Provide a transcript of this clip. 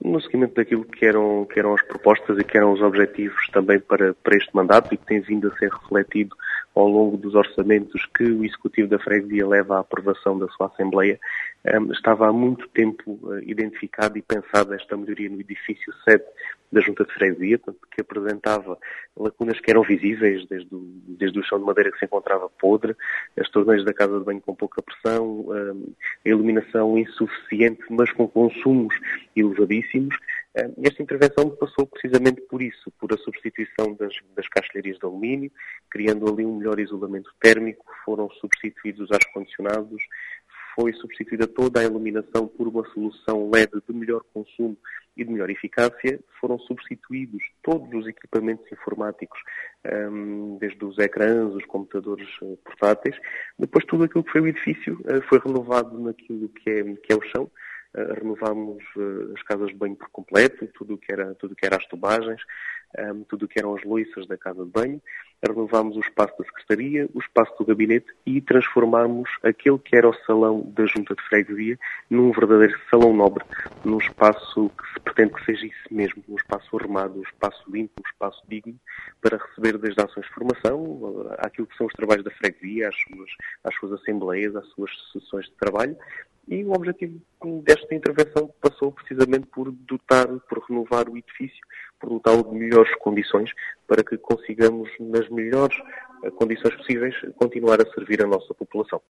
no seguimento daquilo que eram as propostas e que eram os objetivos também para este mandato e que tem vindo a ser refletido ao longo dos orçamentos que o Executivo da Freguesia leva à aprovação da sua Assembleia, estava há muito tempo identificado e pensada esta melhoria no edifício sede da Junta de Freguesia, tanto que apresentava lacunas que eram visíveis, desde o chão de madeira que se encontrava podre, as torneiras da casa de banho com pouca pressão, a iluminação insuficiente, mas com consumos elevadíssimos. Esta intervenção passou precisamente por isso, por a substituição das caixilharias de alumínio, criando ali um melhor isolamento térmico, foram substituídos os ar-condicionados, foi substituída toda a iluminação por uma solução LED de melhor consumo e de melhor eficácia, foram substituídos todos os equipamentos informáticos, desde os ecrãs, os computadores portáteis. Depois tudo aquilo que foi o edifício foi renovado naquilo que é o chão. Renovámos as casas de banho por completo, tudo o que era as tubagens, tudo o que eram as loiças da casa de banho, renovámos o espaço da secretaria, o espaço do gabinete e transformámos aquele que era o salão da Junta de Freguesia num verdadeiro salão nobre, num espaço que se pretende que seja isso mesmo, um espaço arrumado, um espaço limpo, um espaço digno, para receber desde ações de formação, àquilo que são os trabalhos da freguesia, às suas assembleias, às suas sessões de trabalho. E o objetivo desta intervenção passou precisamente por renovar o edifício, por dotá-lo de melhores condições, para que consigamos, nas melhores condições possíveis, continuar a servir a nossa população.